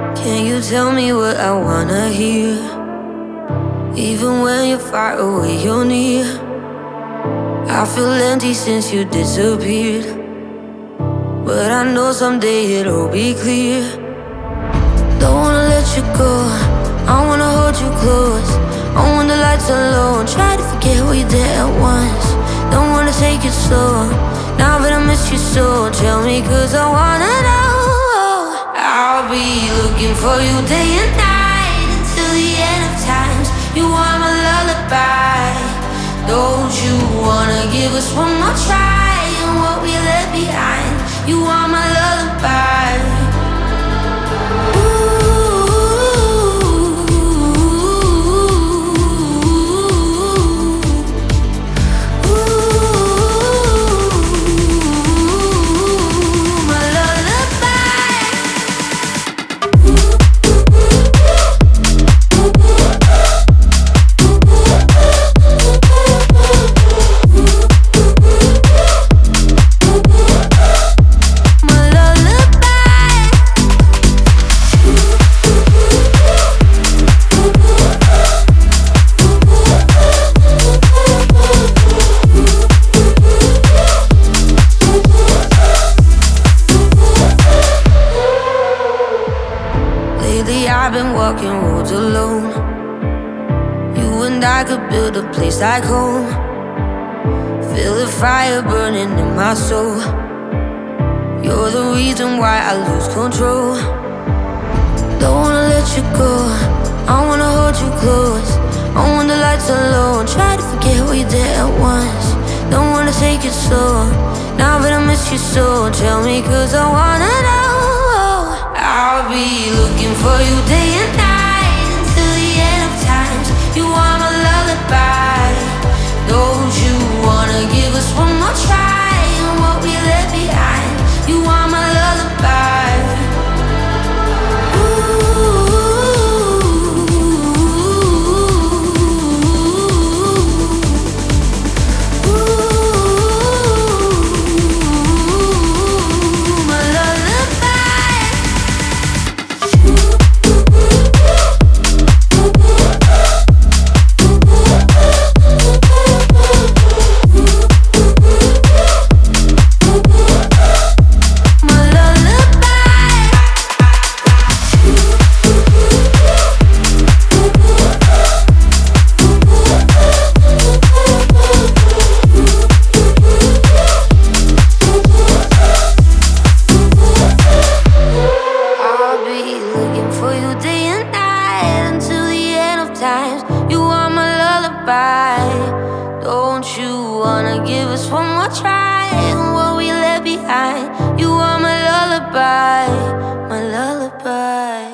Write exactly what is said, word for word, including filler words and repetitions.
Can you tell me what I wanna hear? Even when you're far away, you're near. I feel empty since you disappeared, but I know someday it'll be clear. Don't wanna let you go, I wanna hold you close. Oh, when the lights are low, try to forget what you did at once. Don't wanna take it slow, now that I miss you so. Tell me, cause I wanna know. I'll be looking for you day and night until the end of times. You are my lullaby. Don't you wanna give us one more try on what we left behind? You are my lullaby. Lately I've been walking roads alone. You and I could build a place like home. Feel the fire burning in my soul. You're the reason why I lose control. Don't wanna let you go, I wanna hold you close. Oh, when the lights are low, try to forget what you did at once. Don't wanna take it slow, now that I miss you so. Tell me, cause I wanna know. I'll be looking for you day and night until the end of times. You are my lullaby. Don't you wanna give us one more try on what we left behind? You are my lullaby. You are my lullaby. Don't you wanna give us one more try on what we left behind? You are my lullaby, my lullaby.